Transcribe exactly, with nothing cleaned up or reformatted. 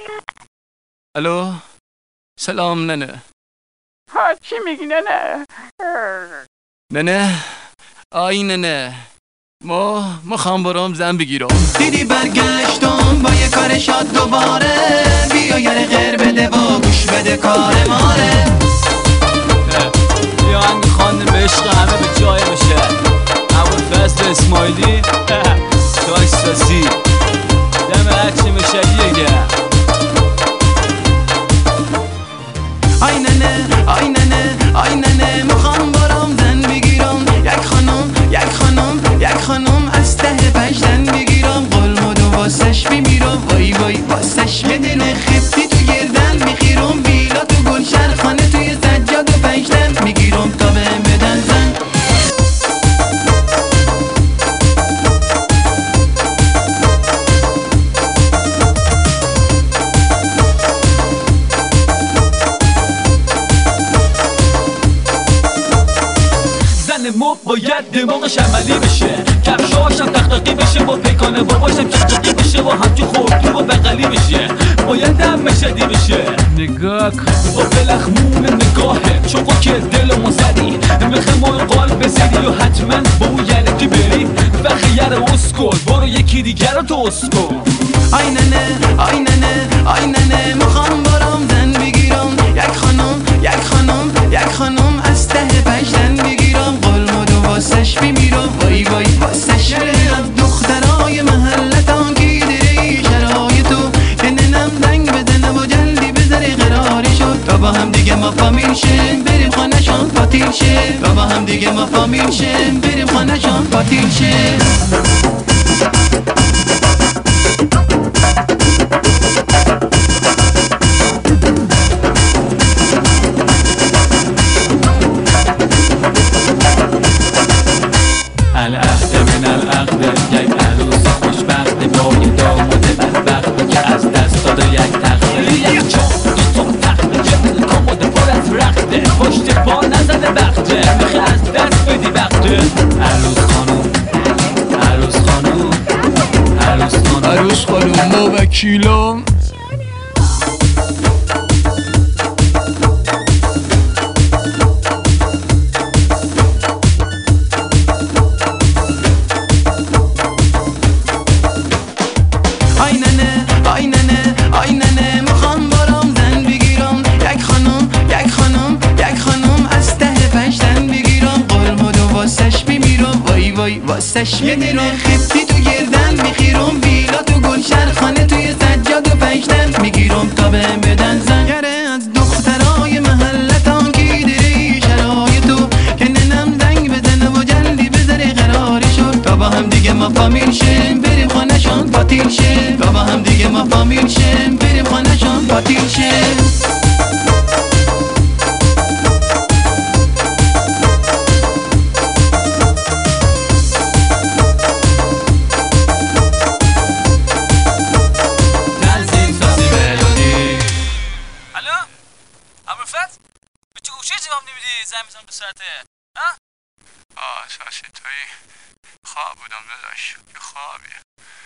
الو سلام ننه. ها چی میگی ننه؟ ننه آی ننه ما ما خواهم برام زن بگیرم. دیدی برگشتم با یه کار شاد دوباره، بیا یه غیر بده و گوش بده کار ماره. بیا هنگ خواندیم به عشق همه به جای میشه. اول فصل اسماعیلی داشت ساسی دم هرچی میشه دیگه. آی ننه آی ننه آی ننه میخوام برام زن بگیرم، یک خانم یک خانم یک خانم از ته پشتن بگیرم، قلمود و واسش بمیرم، وای وای واسش یه دل خفتی تو گردن میخیرم، بیلا تو گلشن خانه توی سجاد و پشتن میگیرم تا بهم بدن زن. ما باید دماغش عملی بشه، کفشاشم تختقی بشه و پیکانه باباشم تختقی بشه و همچون خوردی و بغلی بشه، باید هم مشدی بشه. نگاه کن با بلخمون نگاهه چوقو که دل ما زدی، مخه ما قلب بزدی و حتما با اون یعنی بری و خیر اسکل برو یکی دیگر رو تو اسکل. آی ننه آی ننه آی ننه میخوام برام زن بگیرم، یک خانم یک خانم یک خانم از ته پشتن بگیرم، قلمود و واسش بمیرم، وای وای واسش بره. از دخترای محلتان گیدری شرایطو که ننم زنگ بزنه و جلدی بذاره قراری شد تا با هم دیگه ما فامیل شیم بریم خانه شان پاتیل شیم، تا با هم دیگه ما فامیل شیم بریم خانه شان پاتیل شیم. العهد من العقد یک عروس خوشبخت با یه داماد بدبخت که از دست داده یک تخته، یک چون دو تا تخته یه کمد پر از رخته، پشت پا نزده بخته میخه از دست بدی وقته. عروس خانوم عروس خانوم عروس خانوم عروس خانوم ما وکیلم. آی ننه آی ننه آی ننه میخوام برام زن بگیرم، یک خانم یک خانم یک خانم از ته پشتن بگیرم، قلمود و واسش بمیرم، وای وای واسش یه دل خفتی تو گردن میخیرم، بیلا تو گلشن خانه توی سجاد و پشتن میگیرم تا بهم بدن زن. گره از دخترای محلتان گیدری شرایطو که ننم زنگ بزنه و جلدی بذاره قراری شد تا با هم دیگه ما فامیل شیم بریم خانه شان پاتیل شیم، تا با هم دیگه ما فامیل شیم بریم خانه شان پاتیل شیم. الو ابوالفتح به چه گوشه جواب نمیدی؟ زنگ میزنم دو ساعته. ها آه ساسی توی خواب بودم داداش، یه خوابیه.